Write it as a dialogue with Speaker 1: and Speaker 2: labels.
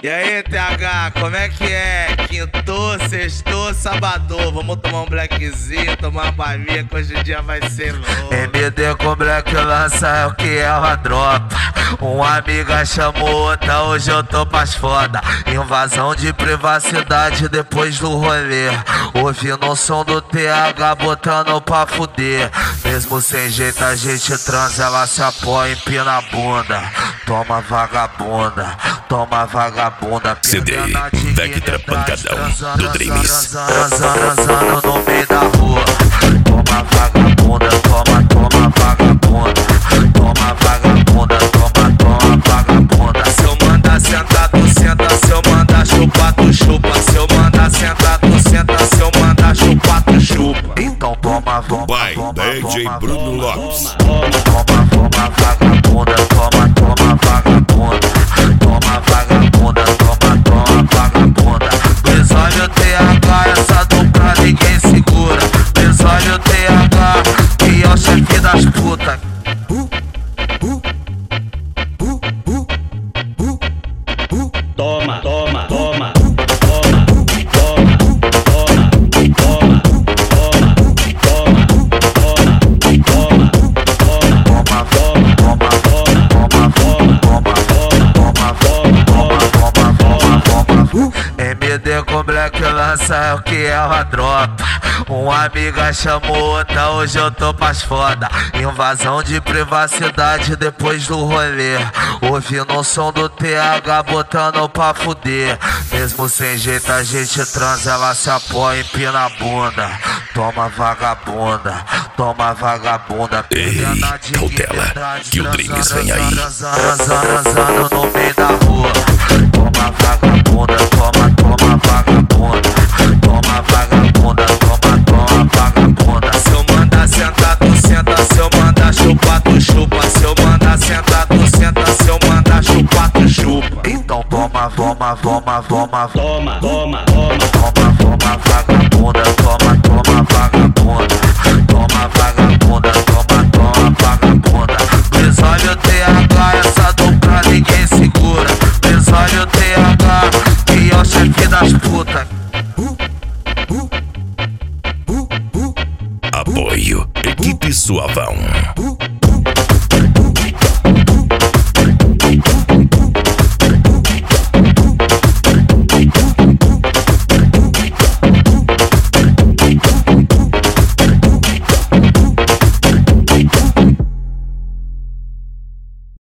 Speaker 1: E aí, TH, como é que é? Quintou, sextou, sabadão. Vamos tomar um blackzinho, tomar uma baminha, que hoje o dia vai ser louco.
Speaker 2: MD com black lança é o que ela dropa. Uma amiga chamou outra, hoje eu tô pras foda. Invasão de privacidade depois do rolê. Ouvindo o som do TH, botando pra fuder. Mesmo sem jeito a gente transa, ela se apoia, empina a bunda. Toma vagabunda, toma vagabunda.
Speaker 3: CD, Vectra Pancadão, do Dreams.
Speaker 2: Transando no meio da rua. Toma vagabunda, toma vagabunda. Toma vagabunda, toma vagabunda.
Speaker 1: Se eu mandar sentar, tu senta. Se eu mandar chupar, tu chupa. Se eu mandar sentar, tu senta. Se eu mandar chupar, tu chupa.
Speaker 2: Então toma,
Speaker 3: Pai, DJ Bruno Lopes.
Speaker 2: Toma vagabunda, toma vagabunda. Toma vagabunda, toma vagabunda. Episódio TH, essa dupla ninguém segura. Episódio TH, que é o chefe das putas.
Speaker 4: Toma, toma, toma, toma, toma, toma, toma,
Speaker 2: MD com black lança é o que ela dropa. Uma amiga chamou outra, hoje eu tô pras foda. Invasão de privacidade depois do rolê. Ouvindo o som do TH, botando pra fuder. Mesmo sem jeito a gente transa, ela se apoia, empina a bunda. Toma vagabunda, toma vagabunda.
Speaker 3: Ei, cautela, que o Dreams vem aí.
Speaker 2: Transando no meio da rua. Toma vagabunda, toma vagabunda. Toma vagabunda, toma vagabunda.
Speaker 1: Se eu mandar sentar, tu senta. Se eu mandar chupar, tu chupa. Se eu mandar sentar, tu senta. Se eu mandar chupar, tu chupa.
Speaker 2: Então toma
Speaker 4: toma, toma,
Speaker 2: vagabunda, toma vagabunda. Toma vagabunda, toma vagabunda. Episódio TH, essa dupla ninguém segura. Episódio TH, que é o chefe das putas.
Speaker 3: Apoio, Equipe Suavão.